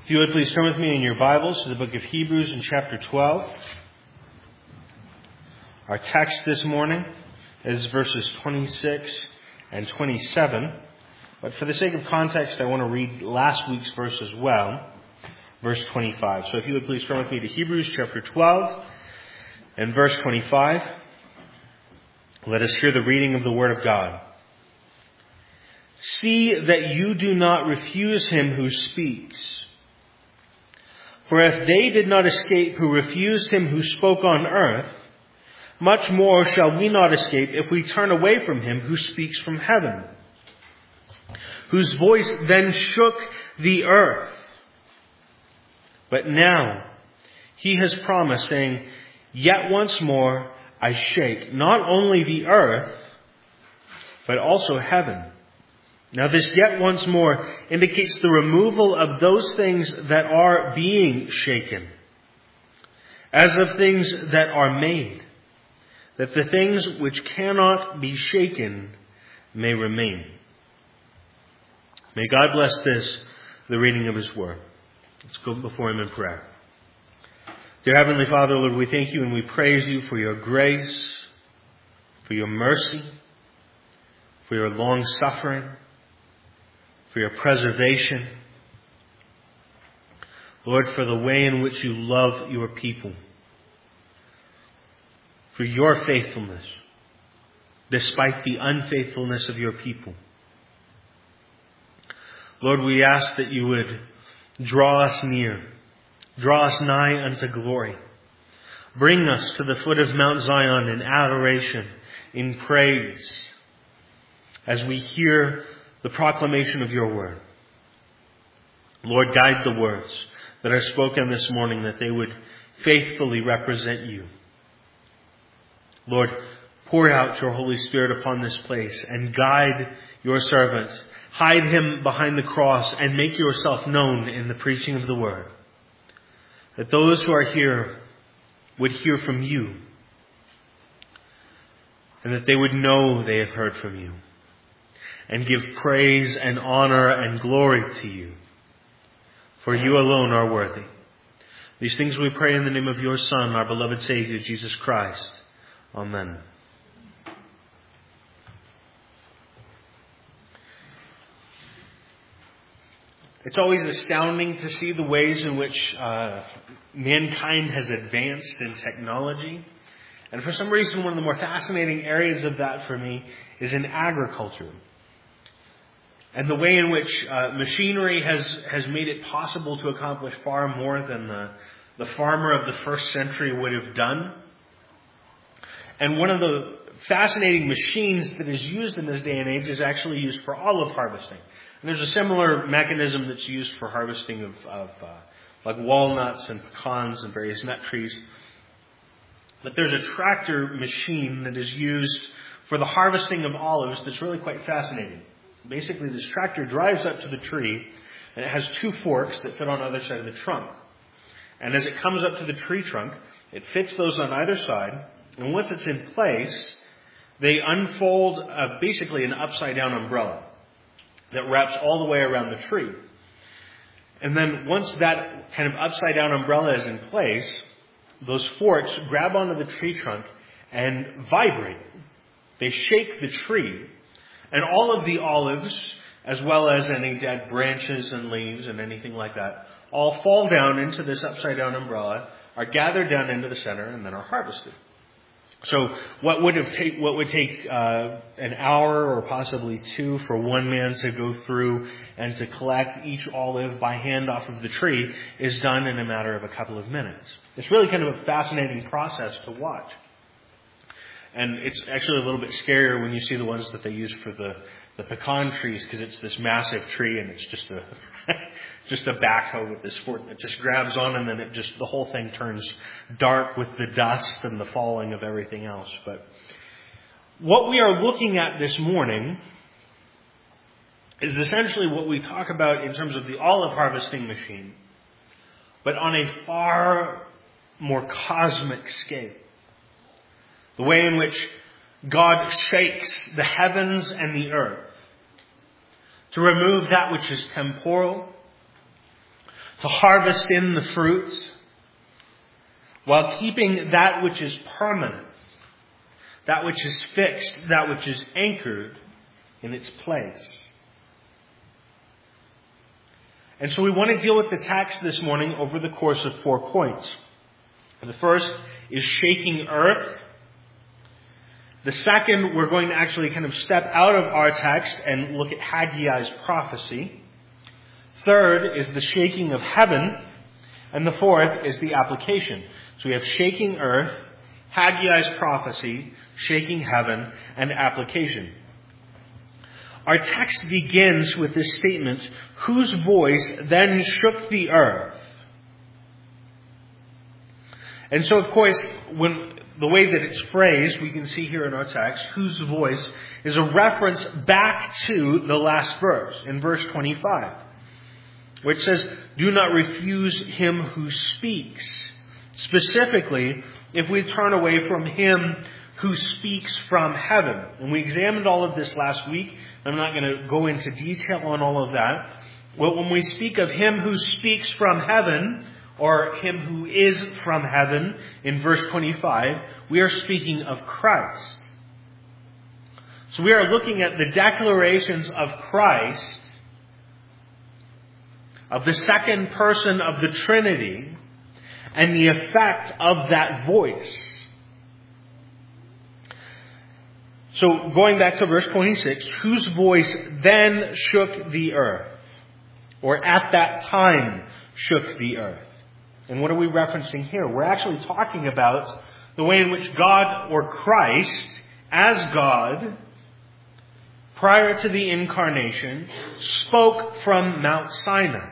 If you would please turn with me in your Bibles to the book of Hebrews in chapter 12. Our text this morning is verses 26 and 27. But for the sake of context, I want to read last week's verse as well, verse 25. So if you would please turn with me to Hebrews chapter 12 and verse 25. Let us hear the reading of the Word of God. See that you do not refuse him who speaks. For if they did not escape who refused him who spoke on earth, much more shall we not escape if we turn away from him who speaks from heaven, whose voice then shook the earth. But now he has promised, saying, Yet once more I shake not only the earth, but also heaven. Now this yet once more indicates the removal of those things that are being shaken, as of things that are made, that the things which cannot be shaken may remain. May God bless this, the reading of His Word. Let's go before Him in prayer. Dear Heavenly Father, Lord, we thank You and we praise You for Your grace, for Your mercy, for Your long suffering, for Your preservation. Lord, for the way in which You love Your people, for Your faithfulness, despite the unfaithfulness of Your people. Lord, we ask that You would draw us near, draw us nigh unto glory. Bring us to the foot of Mount Zion in adoration, in praise, as we hear the proclamation of Your word. Lord, guide the words that are spoken this morning, that they would faithfully represent You. Lord, pour out Your Holy Spirit upon this place and guide Your servant. Hide Him behind the cross and make Yourself known in the preaching of the word. That those who are here would hear from You, and that they would know they have heard from You, and give praise and honor and glory to You. For You alone are worthy. These things we pray in the name of Your Son, our beloved Savior, Jesus Christ. Amen. It's always astounding to see the ways in which mankind has advanced in technology. And for some reason, one of the more fascinating areas of that for me is in agriculture. And the way in which machinery has made it possible to accomplish far more than the farmer of the first century would have done. And one of the fascinating machines that is used in this day and age is actually used for olive harvesting. And there's a similar mechanism that's used for harvesting of like walnuts and pecans and various nut trees. But there's a tractor machine that is used for the harvesting of olives that's really quite fascinating. Basically, this tractor drives up to the tree, and it has two forks that fit on either side of the trunk. And as it comes up to the tree trunk, it fits those on either side. And once it's in place, they unfold basically an upside-down umbrella that wraps all the way around the tree. And then once that kind of upside-down umbrella is in place, those forks grab onto the tree trunk and vibrate. They shake the tree. And all of the olives, as well as any dead branches and leaves and anything like that, all fall down into this upside-down umbrella, are gathered down into the center, and then are harvested. So what would take an hour or possibly two for one man to go through and to collect each olive by hand off of the tree is done in a matter of a couple of minutes. It's really kind of a fascinating process to watch. And it's actually a little bit scarier when you see the ones that they use for the pecan trees, because it's this massive tree and it's just a backhoe with this fork that just grabs on, and then the whole thing turns dark with the dust and the falling of everything else. But what we are looking at this morning is essentially what we talk about in terms of the olive harvesting machine, but on a far more cosmic scale. The way in which God shakes the heavens and the earth to remove that which is temporal, to harvest in the fruits, while keeping that which is permanent, that which is fixed, that which is anchored in its place. And so we want to deal with the text this morning over the course of 4 points. The first is shaking earth. The second, we're going to actually kind of step out of our text and look at Haggai's prophecy. Third is the shaking of heaven. And the fourth is the application. So we have shaking earth, Haggai's prophecy, shaking heaven, and application. Our text begins with this statement, whose voice then shook the earth. And so, of course, when the way that it's phrased, we can see here in our text, whose voice is a reference back to the last verse, in verse 25, which says, do not refuse him who speaks. Specifically, if we turn away from him who speaks from heaven. And we examined all of this last week. I'm not going to go into detail on all of that. Well, when we speak of him who speaks from heaven, or him who is from heaven, in verse 25, we are speaking of Christ. So we are looking at the declarations of Christ, of the second person of the Trinity, and the effect of that voice. So going back to verse 26, whose voice then shook the earth, or at that time shook the earth. And what are we referencing here? We're actually talking about the way in which God, or Christ, as God, prior to the incarnation, spoke from Mount Sinai.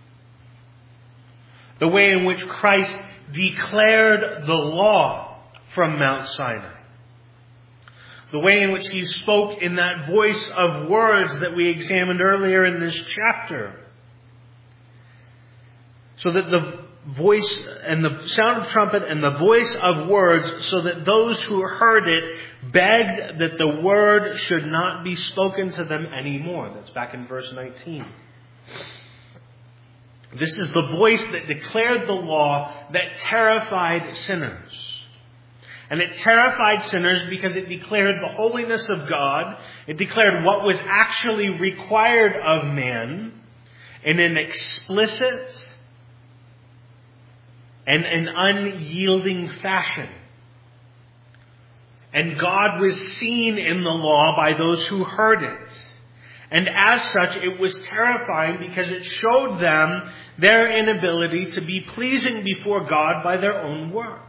The way in which Christ declared the law from Mount Sinai. The way in which he spoke in that voice of words that we examined earlier in this chapter. So that the voice and the sound of trumpet and the voice of words, so that those who heard it begged that the word should not be spoken to them anymore. That's back in verse 19. This is the voice that declared the law that terrified sinners. And it terrified sinners because it declared the holiness of God. It declared what was actually required of man in an explicit and an unyielding fashion. And God was seen in the law by those who heard it. And as such, it was terrifying because it showed them their inability to be pleasing before God by their own works.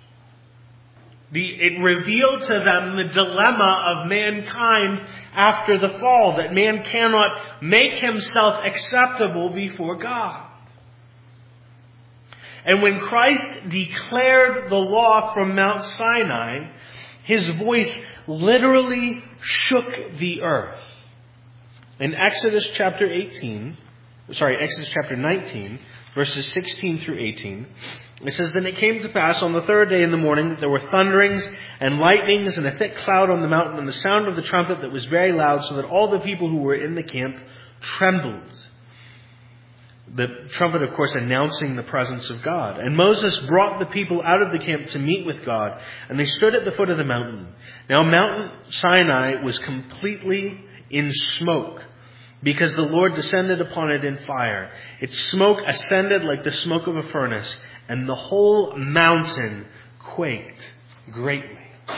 It revealed to them the dilemma of mankind after the fall, that man cannot make himself acceptable before God. And when Christ declared the law from Mount Sinai, his voice literally shook the earth. In Exodus chapter 19, verses 16 through 18, it says, Then it came to pass on the third day in the morning that there were thunderings and lightnings and a thick cloud on the mountain and the sound of the trumpet that was very loud, so that all the people who were in the camp trembled. The trumpet, of course, announcing the presence of God. And Moses brought the people out of the camp to meet with God, and they stood at the foot of the mountain. Now Mount Sinai was completely in smoke, because the Lord descended upon it in fire. Its smoke ascended like the smoke of a furnace, and the whole mountain quaked greatly.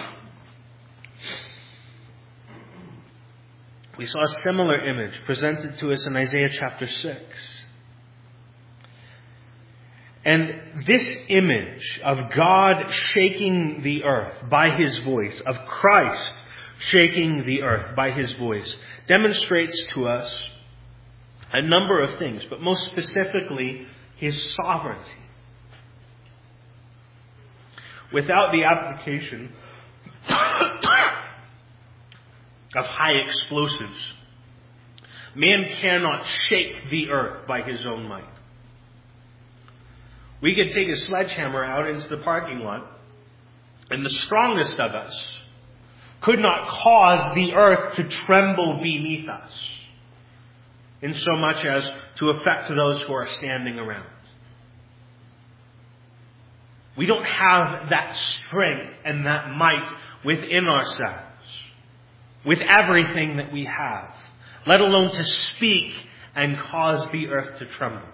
We saw a similar image presented to us in Isaiah chapter 6. And this image of God shaking the earth by his voice, of Christ shaking the earth by his voice, demonstrates to us a number of things, but most specifically his sovereignty. Without the application of high explosives, man cannot shake the earth by his own might. We could take a sledgehammer out into the parking lot, and the strongest of us could not cause the earth to tremble beneath us. in so much as to affect those who are standing around. We don't have that strength and that might within ourselves, with everything that we have, let alone to speak and cause the earth to tremble.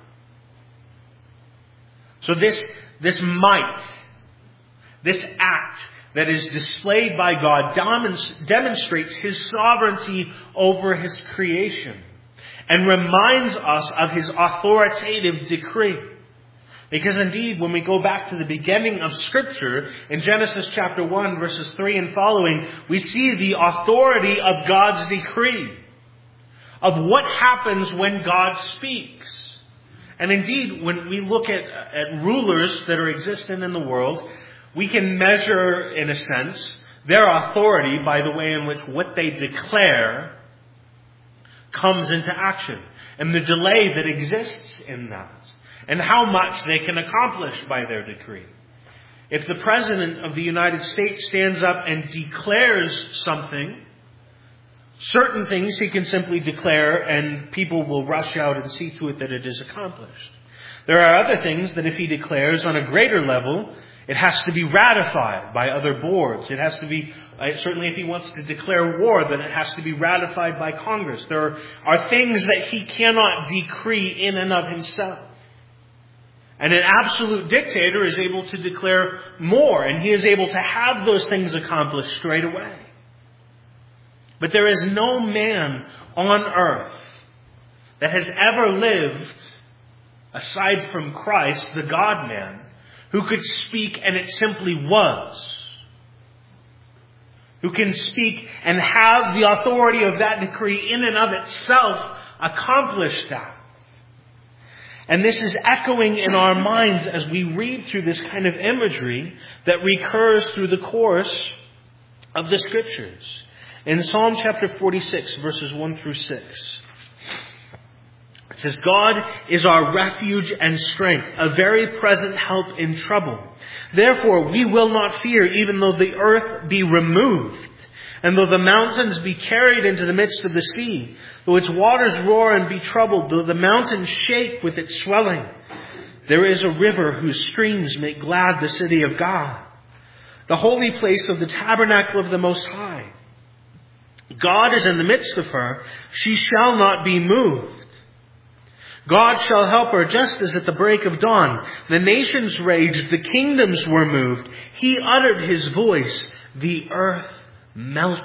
So this might, this act that is displayed by God demonstrates His sovereignty over His creation and reminds us of His authoritative decree. Because indeed, when we go back to the beginning of Scripture, in Genesis chapter 1, verses 3 and following, we see the authority of God's decree, of what happens when God speaks. And indeed, when we look at rulers that are existing in the world, we can measure, in a sense, their authority by the way in which what they declare comes into action, and the delay that exists in that, and how much they can accomplish by their decree. If the President of the United States stands up and declares something, certain things he can simply declare and people will rush out and see to it that it is accomplished. There are other things that if he declares on a greater level, it has to be ratified by other boards. It has to be, certainly if he wants to declare war, then it has to be ratified by Congress. There are things that he cannot decree in and of himself. And an absolute dictator is able to declare more, and he is able to have those things accomplished straight away. But there is no man on earth that has ever lived, aside from Christ, the God-man, who could speak and it simply was. Who can speak and have the authority of that decree in and of itself accomplish that. And this is echoing in our minds as we read through this kind of imagery that recurs through the course of the Scriptures. In Psalm chapter 46, verses 1 through 6, it says, God is our refuge and strength, a very present help in trouble. Therefore we will not fear, even though the earth be removed, and though the mountains be carried into the midst of the sea, though its waters roar and be troubled, though the mountains shake with its swelling. There is a river whose streams make glad the city of God, the holy place of the tabernacle of the Most High. God is in the midst of her. She shall not be moved. God shall help her just as at the break of dawn. The nations raged, the kingdoms were moved. He uttered His voice, the earth melted.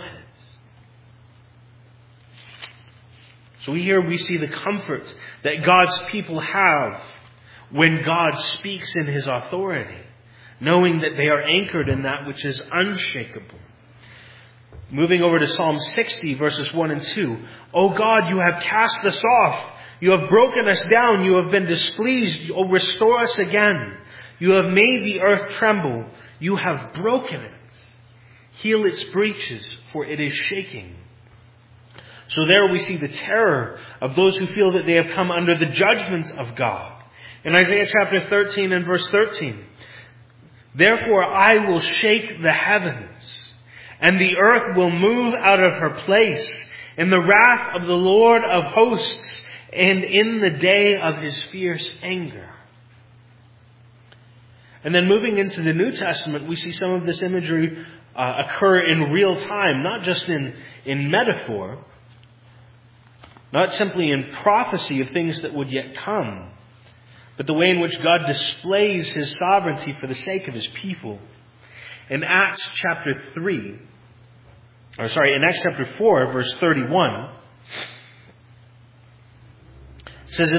So here we see the comfort that God's people have when God speaks in His authority, knowing that they are anchored in that which is unshakable. Moving over to Psalm 60, verses 1 and 2. O God, you have cast us off. You have broken us down. You have been displeased. O restore us again. You have made the earth tremble. You have broken it. Heal its breaches, for it is shaking. So there we see the terror of those who feel that they have come under the judgment of God. In Isaiah chapter 13 and verse 13, therefore I will shake the heavens, and the earth will move out of her place in the wrath of the Lord of hosts and in the day of His fierce anger. And then moving into the New Testament, we see some of this imagery occur in real time, not just in metaphor, not simply in prophecy of things that would yet come, but the way in which God displays His sovereignty for the sake of His people. In Acts chapter 4, verse 31, it says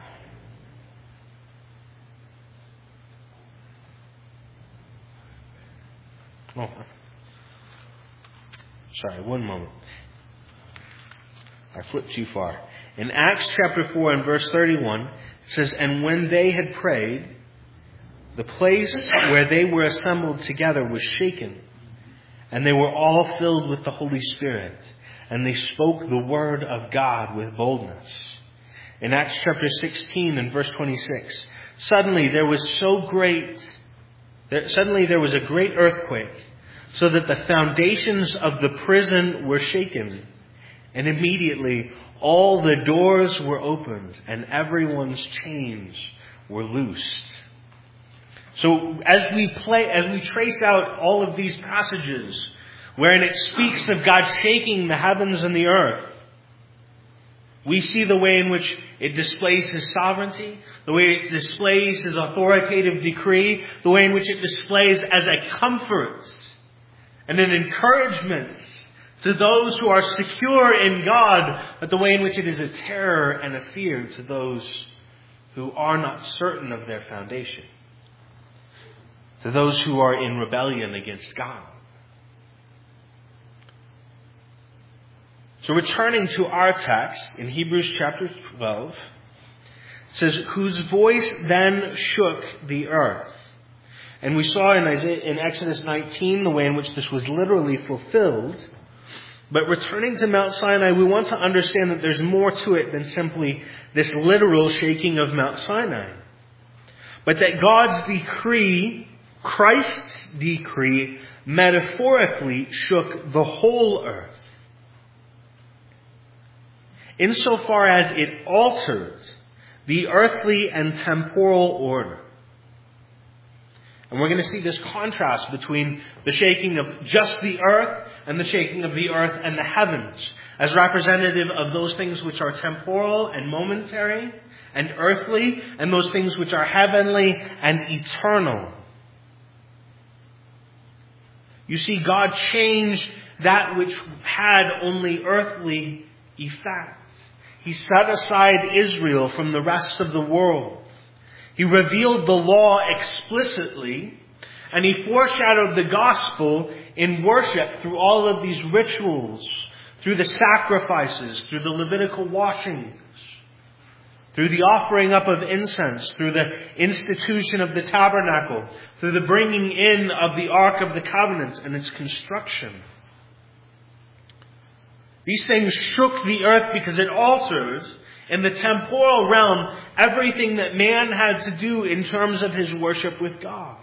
one moment. I flipped too far. In Acts chapter 4 and verse 31, it says, and when they had prayed, the place where they were assembled together was shaken, and they were all filled with the Holy Spirit, and they spoke the word of God with boldness. In Acts chapter 16 and verse 26, suddenly there was a great earthquake, so that the foundations of the prison were shaken. And immediately all the doors were opened and everyone's chains were loosed. So as we trace out all of these passages wherein it speaks of God shaking the heavens and the earth, we see the way in which it displays His sovereignty, the way it displays His authoritative decree, the way in which it displays as a comfort and an encouragement to those who are secure in God, but the way in which it is a terror and a fear to those who are not certain of their foundation, to those who are in rebellion against God. So returning to our text in Hebrews chapter 12, it says, whose voice then shook the earth. And we saw in Exodus 19 the way in which this was literally fulfilled. But returning to Mount Sinai, we want to understand that there's more to it than simply this literal shaking of Mount Sinai. But that God's decree, Christ's decree, metaphorically shook the whole earth, insofar as it altered the earthly and temporal order. And we're going to see this contrast between the shaking of just the earth and the shaking of the earth and the heavens as representative of those things which are temporal and momentary and earthly, and those things which are heavenly and eternal. You see, God changed that which had only earthly effect. He set aside Israel from the rest of the world. He revealed the law explicitly, and He foreshadowed the gospel in worship through all of these rituals, through the sacrifices, through the Levitical washings, through the offering up of incense, through the institution of the tabernacle, through the bringing in of the Ark of the Covenant and its construction. These things shook the earth because it altered, in the temporal realm, everything that man had to do in terms of his worship with God.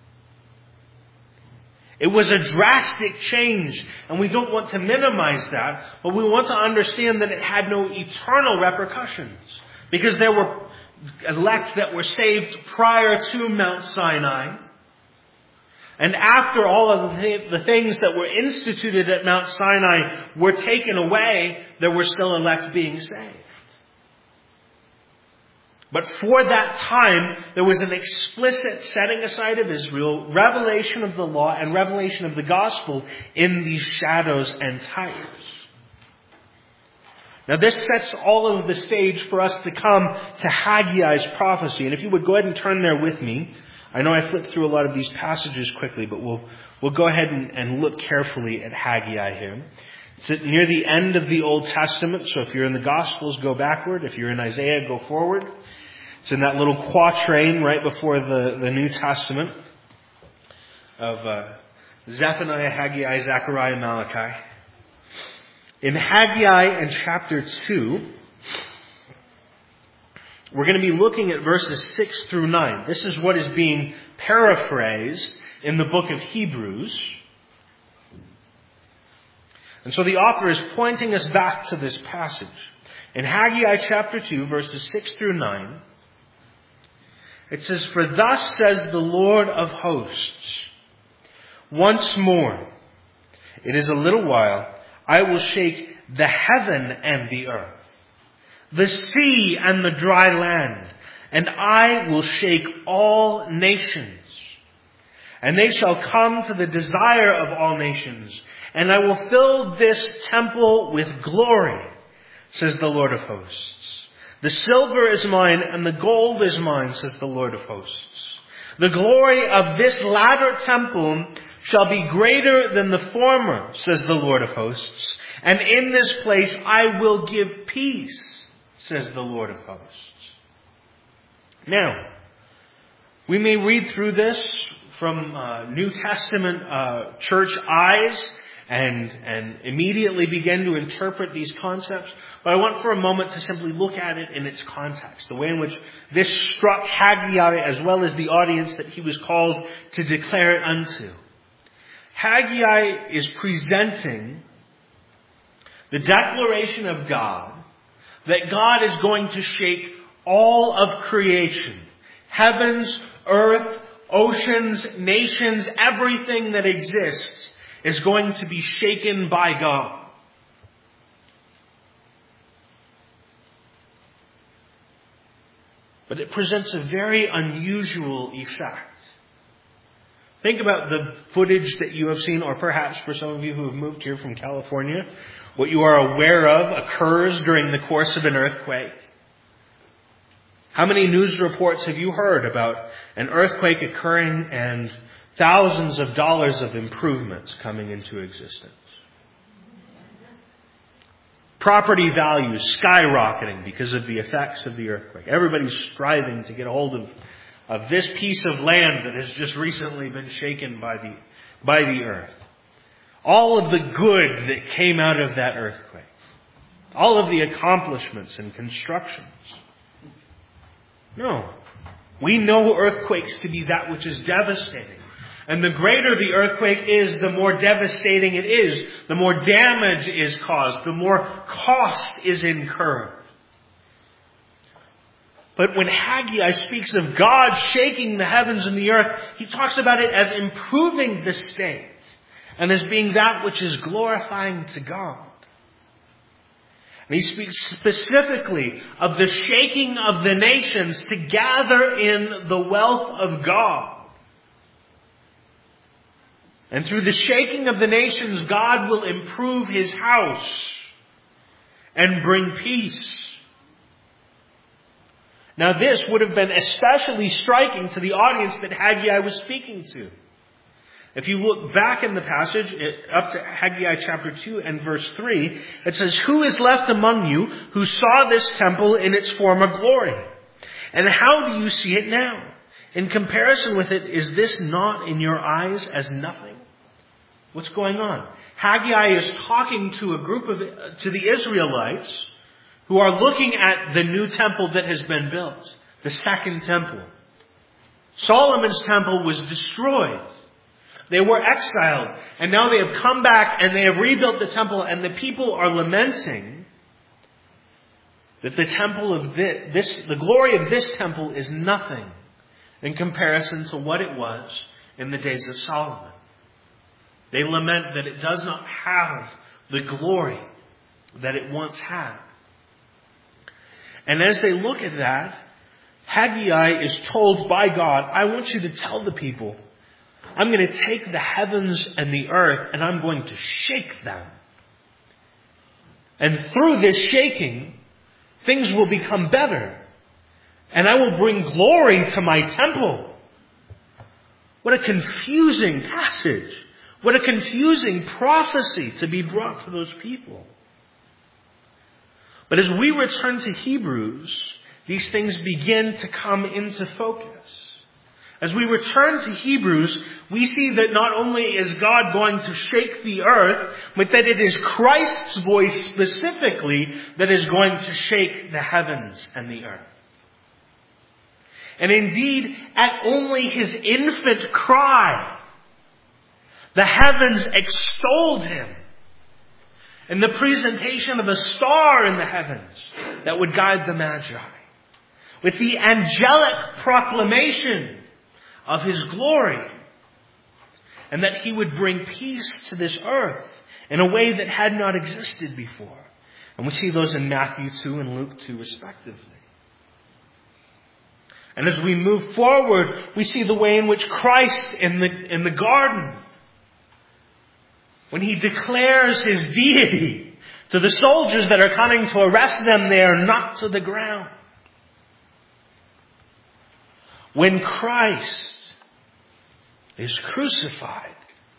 It was a drastic change, and we don't want to minimize that, but we want to understand that it had no eternal repercussions, because there were elect that were saved prior to Mount Sinai, and after all of the things that were instituted at Mount Sinai were taken away, there were still elect being saved. But for that time, there was an explicit setting aside of Israel, revelation of the law and revelation of the gospel in these shadows and types. Now this sets all of the stage for us to come to Haggai's prophecy. And if you would go ahead and turn there with me. I know I flipped through a lot of these passages quickly, but we'll go ahead and look carefully at Haggai here. It's near the end of the Old Testament, so if you're in the Gospels, go backward. If you're in Isaiah, go forward. It's in that little quatrain right before the New Testament of Zephaniah, Haggai, Zechariah, Malachi. In Haggai in chapter 2, we're going to be looking at verses 6 through 9. This is what is being paraphrased in the book of Hebrews. And so the author is pointing us back to this passage. In Haggai chapter 2, verses 6 through 9, it says, "For thus says the Lord of hosts, once more, it is a little while, I will shake the heaven and the earth, the sea and the dry land, and I will shake all nations. And they shall come to the desire of all nations, and I will fill this temple with glory, says the Lord of hosts. The silver is mine, and the gold is mine, says the Lord of hosts. The glory of this latter temple shall be greater than the former, says the Lord of hosts. And in this place I will give peace, says the Lord of hosts." Now, we may read through this from New Testament church eyes and immediately begin to interpret these concepts, but I want for a moment to simply look at it in its context, the way in which this struck Haggai as well as the audience that he was called to declare it unto. Haggai is presenting the declaration of God that God is going to shake all of creation, heavens, earth, oceans, nations, everything that exists is going to be shaken by God. But it presents a very unusual effect. Think about the footage that you have seen, or perhaps for some of you who have moved here from California, what you are aware of occurs during the course of an earthquake. How many news reports have you heard about an earthquake occurring and thousands of dollars of improvements coming into existence? Property values skyrocketing because of the effects of the earthquake. Everybody's striving to get a hold of this piece of land that has just recently been shaken by the earth. All of the good that came out of that earthquake. All of the accomplishments and constructions. No. We know earthquakes to be that which is devastating. And the greater the earthquake is, the more devastating it is. The more damage is caused. The more cost is incurred. But when Haggai speaks of God shaking the heavens and the earth, he talks about it as improving the state and as being that which is glorifying to God. And he speaks specifically of the shaking of the nations to gather in the wealth of God. And through the shaking of the nations, God will improve his house and bring peace. Now this would have been especially striking to the audience that Haggai was speaking to. If you look back in the passage, up to Haggai chapter 2 and verse 3, it says, "Who is left among you who saw this temple in its former glory? And how do you see it now? In comparison with it, is this not in your eyes as nothing?" What's going on? Haggai is talking to to the Israelites who are looking at the new temple that has been built, the second temple. Solomon's temple was destroyed. They were exiled, and now they have come back and they have rebuilt the temple, and the people are lamenting that the glory of this temple is nothing in comparison to what it was in the days of Solomon. They lament that it does not have the glory that it once had. And as they look at that, Haggai is told by God, "I want you to tell the people, I'm going to take the heavens and the earth and I'm going to shake them. And through this shaking, things will become better. And I will bring glory to my temple." What a confusing passage. What a confusing prophecy to be brought to those people. But as we return to Hebrews, these things begin to come into focus. As we return to Hebrews, we see that not only is God going to shake the earth, but that it is Christ's voice specifically that is going to shake the heavens and the earth. And indeed, at only his infant cry, the heavens extolled him in the presentation of a star in the heavens that would guide the Magi, with the angelic proclamation of his glory, and that he would bring peace to this earth in a way that had not existed before. And we see those in Matthew 2 and Luke 2 respectively. And as we move forward, we see the way in which Christ in the garden, when he declares his deity to the soldiers that are coming to arrest them, they are knocked to the ground. When Christ is crucified,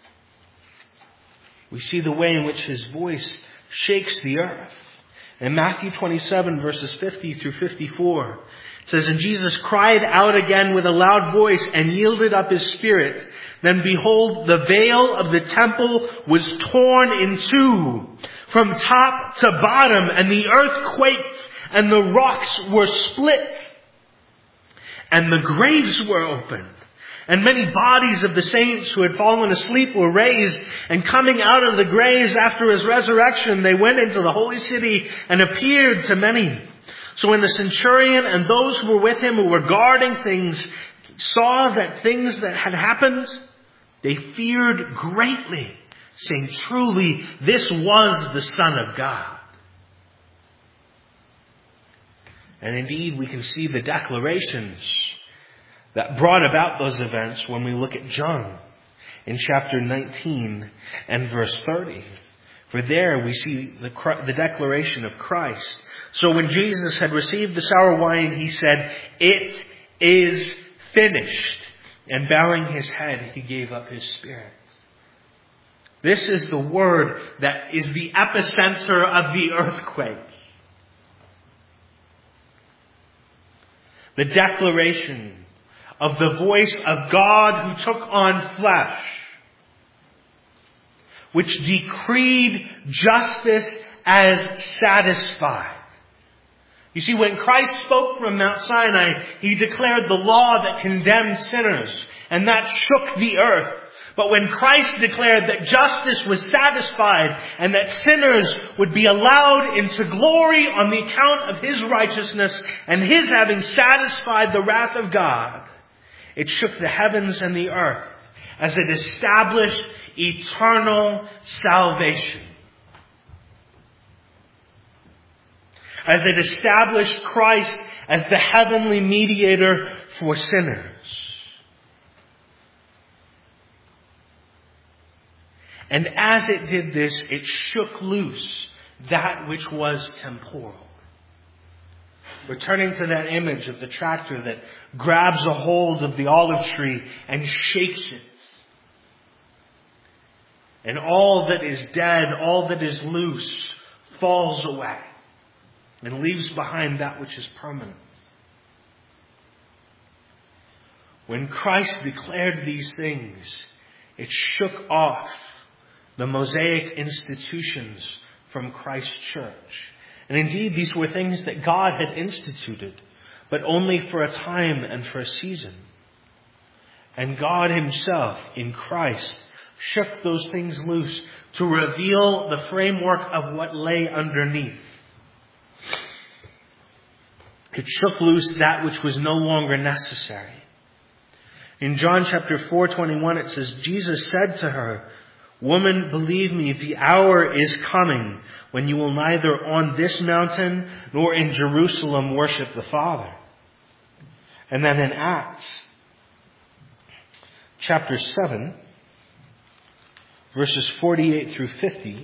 we see the way in which his voice shakes the earth. In Matthew 27 verses 50 through 54, it says, "And Jesus cried out again with a loud voice and yielded up his spirit. Then behold, the veil of the temple was torn in two from top to bottom, and the earth quaked, and the rocks were split, and the graves were opened. And many bodies of the saints who had fallen asleep were raised, and coming out of the graves after his resurrection, they went into the holy city and appeared to many. So when the centurion and those who were with him who were guarding things saw that things that had happened, they feared greatly, saying, "Truly, this was the Son of God." And indeed, we can see the declarations that brought about those events when we look at John in chapter 19 and verse 30. For there we see the declaration of Christ. So when Jesus had received the sour wine, he said, "It is finished." And bowing his head, he gave up his spirit. This is the word that is the epicenter of the earthquake. The declaration of the voice of God who took on flesh, which decreed justice as satisfied. You see, when Christ spoke from Mount Sinai, he declared the law that condemned sinners, and that shook the earth. But when Christ declared that justice was satisfied and that sinners would be allowed into glory on the account of his righteousness and his having satisfied the wrath of God, it shook the heavens and the earth as it established eternal salvation. As it established Christ as the heavenly mediator for sinners. And as it did this, it shook loose that which was temporal. Returning to that image of the tractor that grabs a hold of the olive tree and shakes it. And all that is dead, all that is loose, falls away and leaves behind that which is permanent. When Christ declared these things, it shook off the Mosaic institutions from Christ's church. And indeed, these were things that God had instituted, but only for a time and for a season. And God himself, in Christ, shook those things loose to reveal the framework of what lay underneath. It shook loose that which was no longer necessary. In John chapter 4:21, it says, Jesus said to her, "Woman, believe me, the hour is coming when you will neither on this mountain nor in Jerusalem worship the Father." And then in Acts chapter 7, verses 48 through 50,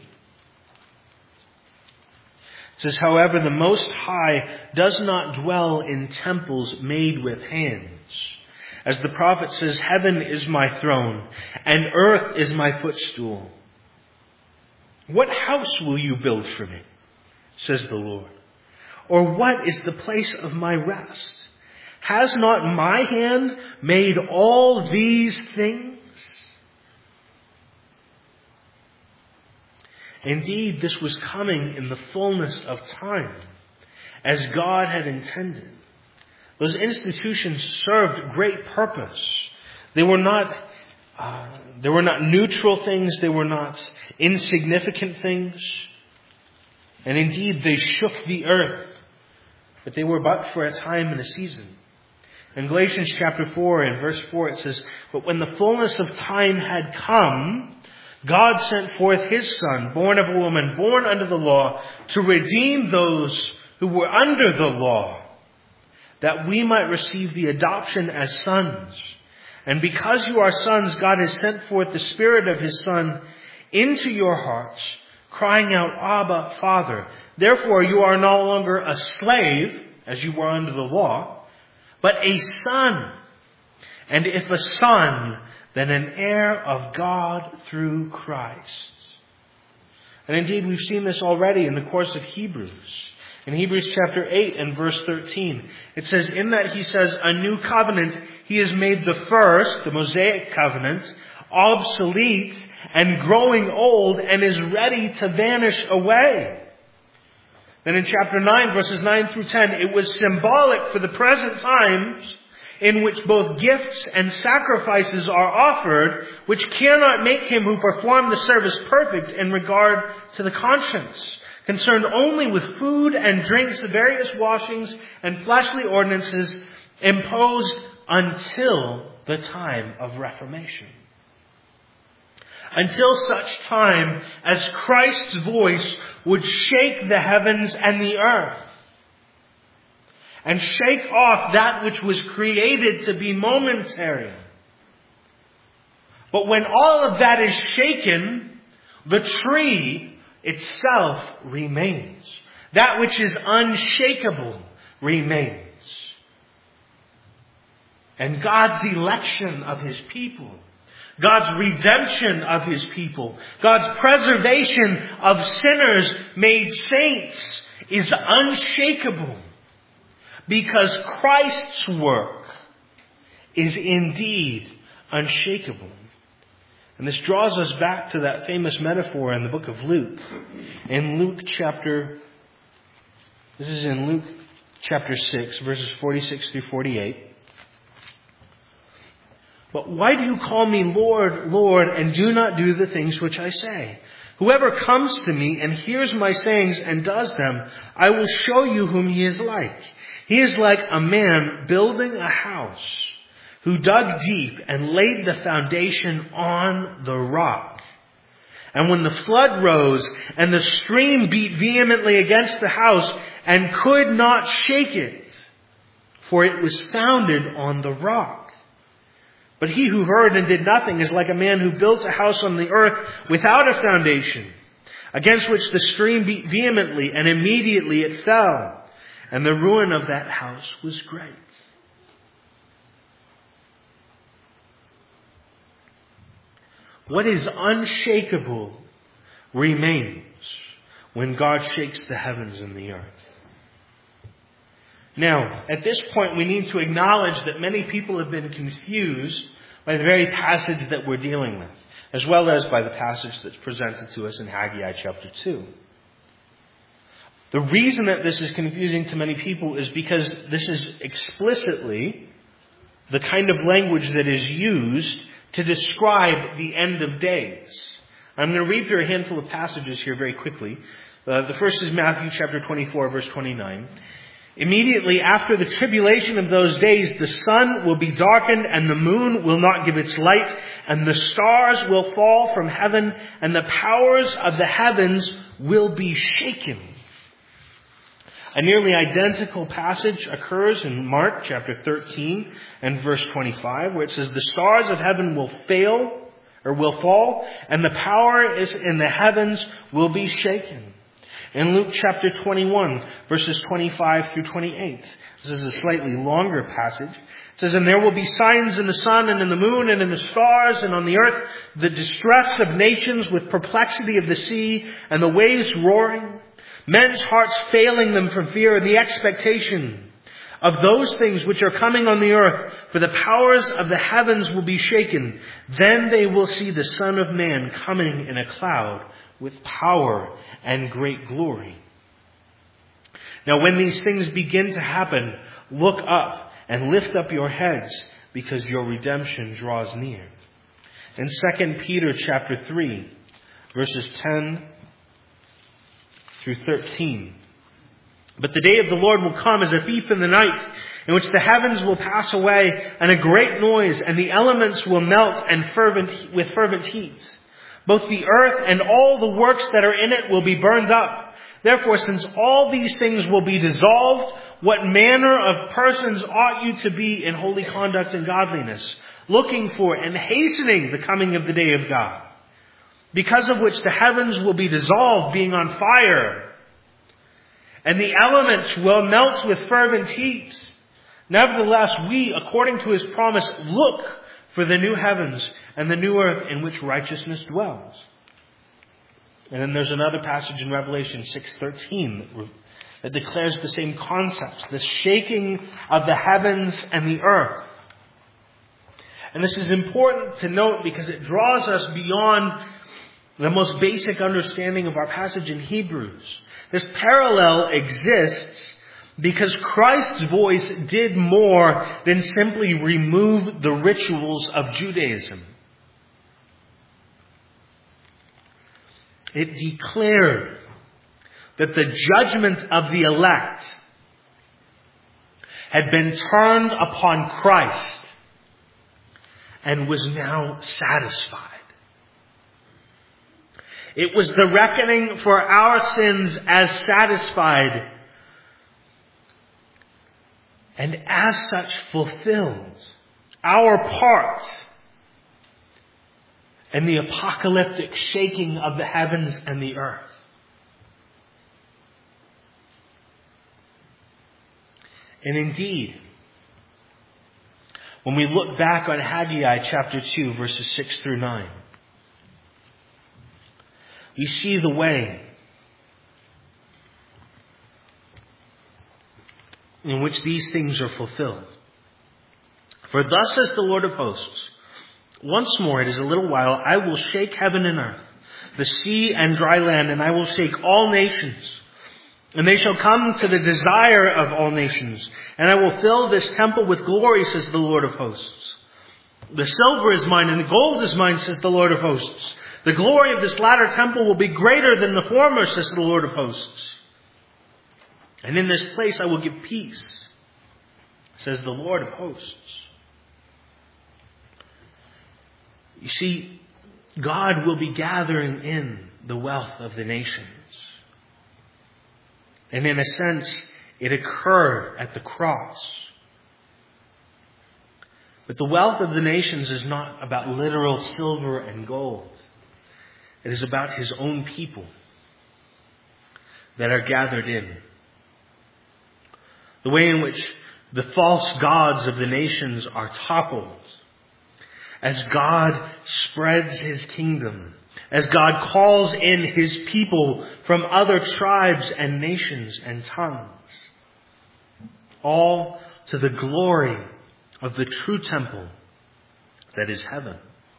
it says, "However, the Most High does not dwell in temples made with hands. As the prophet says, 'Heaven is my throne, and earth is my footstool.' What house will you build for me, says the Lord? Or what is the place of my rest? Has not my hand made all these things?" Indeed, this was coming in the fullness of time, as God had intended. Those institutions served great purpose. They were not neutral things. They were not insignificant things. And indeed, they shook the earth. But they were but for a time and a season. In Galatians chapter 4 and verse 4, it says, "But when the fullness of time had come, God sent forth his Son, born of a woman, born under the law, to redeem those who were under the law, that we might receive the adoption as sons. And because you are sons, God has sent forth the Spirit of his Son into your hearts, crying out, 'Abba, Father.' Therefore you are no longer a slave, as you were under the law, but a son. And if a son, then an heir of God through Christ." And indeed, we've seen this already in the course of Hebrews. In Hebrews chapter 8 and verse 13, it says, "In that he says, a new covenant, he has made the first, the Mosaic covenant, obsolete and growing old and is ready to vanish away." Then in chapter 9, verses 9 through 10, it was symbolic for the present times in which both gifts and sacrifices are offered, which cannot make him who performed the service perfect in regard to the conscience, concerned only with food and drinks, the various washings and fleshly ordinances imposed until the time of Reformation. Until such time as Christ's voice would shake the heavens and the earth and shake off that which was created to be momentary. But when all of that is shaken, the tree itself remains. That which is unshakable remains. And God's election of His people, God's redemption of His people, God's preservation of sinners made saints is unshakable because Christ's work is indeed unshakable. And this draws us back to that famous metaphor in the book of Luke. In Luke chapter 6, verses 46 through 48. But why do you call me Lord, Lord, and do not do the things which I say? Whoever comes to me and hears my sayings and does them, I will show you whom he is like. He is like a man building a house who dug deep and laid the foundation on the rock. And when the flood rose and the stream beat vehemently against the house and could not shake it, for it was founded on the rock. But he who heard and did nothing is like a man who built a house on the earth without a foundation, against which the stream beat vehemently, and immediately it fell. And the ruin of that house was great. What is unshakable remains when God shakes the heavens and the earth. Now, at this point, we need to acknowledge that many people have been confused by the very passage that we're dealing with, as well as by the passage that's presented to us in Haggai chapter 2. The reason that this is confusing to many people is because this is explicitly the kind of language that is used to describe the end of days. I'm going to read through a handful of passages here very quickly. The first is Matthew chapter 24, verse 29. Immediately after the tribulation of those days, the sun will be darkened and the moon will not give its light, and the stars will fall from heaven, and the powers of the heavens will be shaken. A nearly identical passage occurs in Mark chapter 13 and verse 25, where it says, the stars of heaven will fall, and the power is in the heavens will be shaken. In Luke chapter 21, verses 25 through 28. This is a slightly longer passage. It says, and there will be signs in the sun and in the moon and in the stars and on the earth, the distress of nations with perplexity of the sea and the waves roaring, men's hearts failing them from fear and the expectation of those things which are coming on the earth, for the powers of the heavens will be shaken. Then they will see the Son of Man coming in a cloud with power and great glory. Now when these things begin to happen, look up and lift up your heads, because your redemption draws near. In 2 Peter chapter 3, verses 10 through 13. But the day of the Lord will come as a thief in the night, in which the heavens will pass away, and a great noise, and the elements will melt with fervent heat. Both the earth and all the works that are in it will be burned up. Therefore, since all these things will be dissolved, what manner of persons ought you to be in holy conduct and godliness, looking for and hastening the coming of the day of God, because of which the heavens will be dissolved, being on fire, and the elements will melt with fervent heat. Nevertheless, we, according to His promise, look for the new heavens and the new earth in which righteousness dwells. And then there's another passage in Revelation 6:13 that declares the same concept, the shaking of the heavens and the earth. And this is important to note because it draws us beyond the most basic understanding of our passage in Hebrews. This parallel exists Because Christ's voice did more than simply remove the rituals of Judaism. It declared that the judgment of the elect had been turned upon Christ and was now satisfied. It was the reckoning for our sins as satisfied and as such fulfilled our part in the apocalyptic shaking of the heavens and the earth. And indeed, when we look back on Haggai chapter 2, verses 6 through 9, we see the way in which these things are fulfilled. For thus says the Lord of hosts, once more it is a little while, I will shake heaven and earth, the sea and dry land, and I will shake all nations. And they shall come to the desire of all nations, and I will fill this temple with glory, says the Lord of hosts. The silver is mine and the gold is mine, says the Lord of hosts. The glory of this latter temple will be greater than the former, says the Lord of hosts. And in this place I will give peace, says the Lord of hosts. You see, God will be gathering in the wealth of the nations. And in a sense, it occurred at the cross. But the wealth of the nations is not about literal silver and gold. It is about His own people that are gathered in. The way in which the false gods of the nations are toppled as God spreads His kingdom, as God calls in His people from other tribes and nations and tongues, all to the glory of the true temple that is heaven.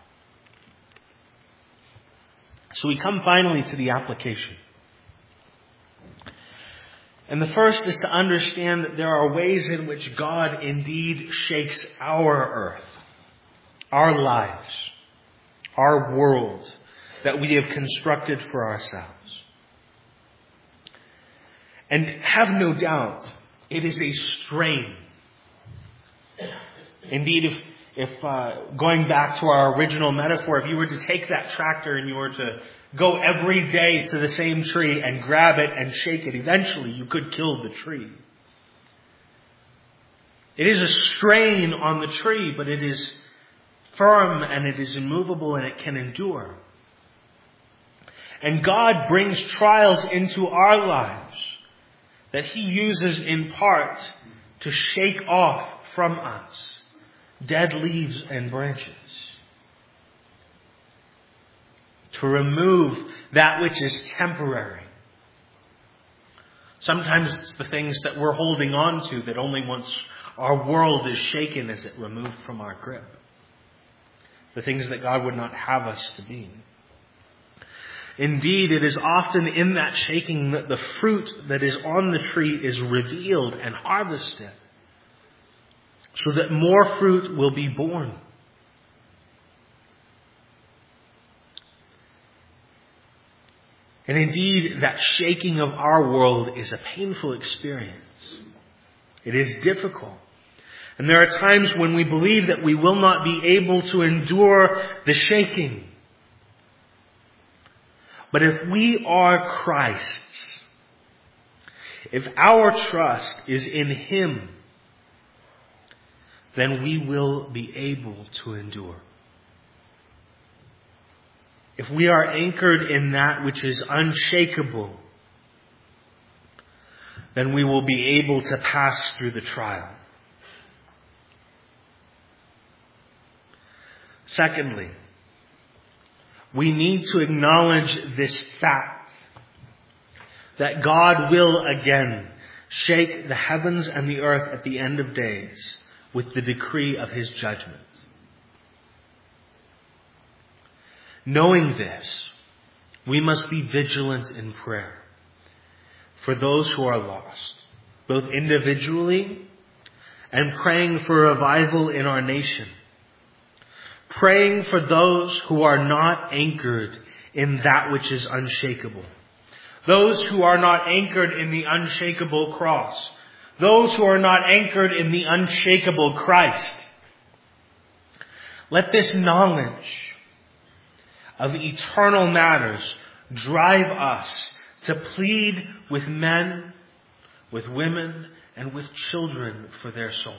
So we come finally to the application. And the first is to understand that there are ways in which God indeed shakes our earth, our lives, our world that we have constructed for ourselves. And have no doubt, it is a strain. Indeed, if going back to our original metaphor, if you were to take that tractor and you were to go every day to the same tree and grab it and shake it, eventually you could kill the tree. It is a strain on the tree, but it is firm and it is immovable and it can endure. And God brings trials into our lives that He uses in part to shake off from us dead leaves and branches, to remove that which is temporary. Sometimes it's the things that we're holding on to that only once our world is shaken is it removed from our grip. The things that God would not have us to be. Indeed, it is often in that shaking that the fruit that is on the tree is revealed and harvested, so that more fruit will be born. And indeed, that shaking of our world is a painful experience. It is difficult. And there are times when we believe that we will not be able to endure the shaking. But if we are Christ's, if our trust is in Him, then we will be able to endure. If we are anchored in that which is unshakable, then we will be able to pass through the trial. Secondly, we need to acknowledge this fact that God will again shake the heavens and the earth at the end of days with the decree of His judgment. Knowing this, we must be vigilant in prayer for those who are lost, both individually and praying for revival in our nation. Praying for those who are not anchored in that which is unshakable. Those who are not anchored in the unshakable cross. Those who are not anchored in the unshakable Christ. Let this knowledge of eternal matters drive us to plead with men, with women, and with children for their souls.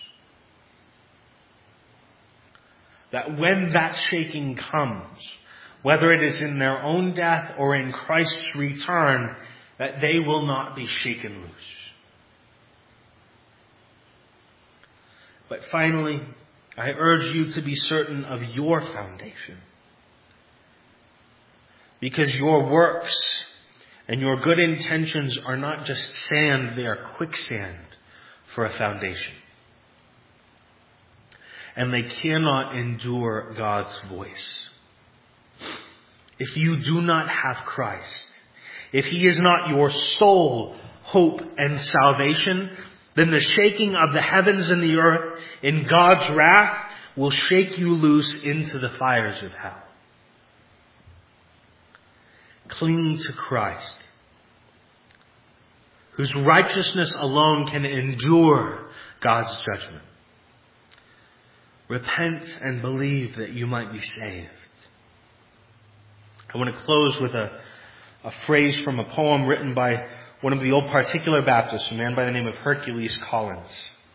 That when that shaking comes, whether it is in their own death or in Christ's return, that they will not be shaken loose. But finally, I urge you to be certain of your foundation. Because your works and your good intentions are not just sand, they are quicksand for a foundation. And they cannot endure God's voice. If you do not have Christ, if He is not your sole hope and salvation, then the shaking of the heavens and the earth in God's wrath will shake you loose into the fires of hell. Cling to Christ, whose righteousness alone can endure God's judgment. Repent and believe that you might be saved. I want to close with a phrase from a poem written by one of the old particular Baptists, a man by the name of Hercules Collins.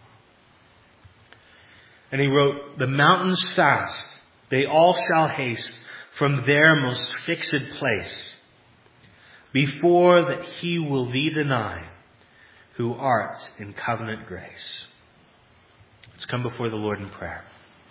And he wrote, "The mountains fast, they all shall haste from their most fixed place, before that He will thee deny, who art in covenant grace." Let's come before the Lord in prayer.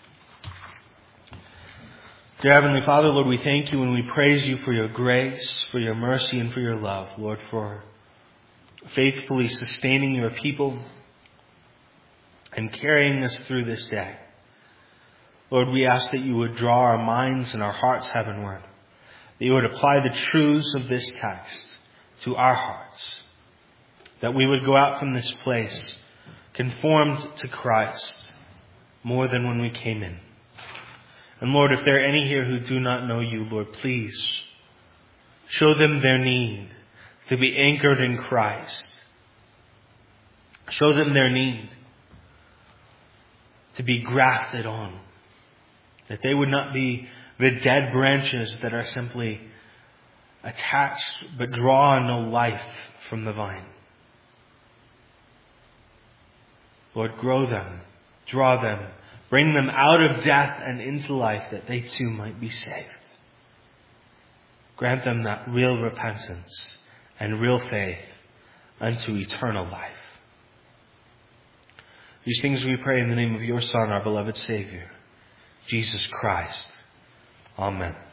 Dear Heavenly Father, Lord, we thank you and we praise you for your grace, for your mercy, and for your love. Lord, for faithfully sustaining your people and carrying us through this day. Lord, we ask that you would draw our minds and our hearts heavenward, that you would apply the truths of this text to our hearts, that we would go out from this place conformed to Christ more than when we came in. And Lord, if there are any here who do not know you, Lord, please show them their need to be anchored in Christ. Show them their need to be grafted on, that they would not be the dead branches that are simply attached but draw no life from the vine. Lord, grow them, draw them, bring them out of death and into life, that they too might be saved. Grant them that real repentance and real faith unto eternal life. These things we pray in the name of your Son, our beloved Savior, Jesus Christ. Amen.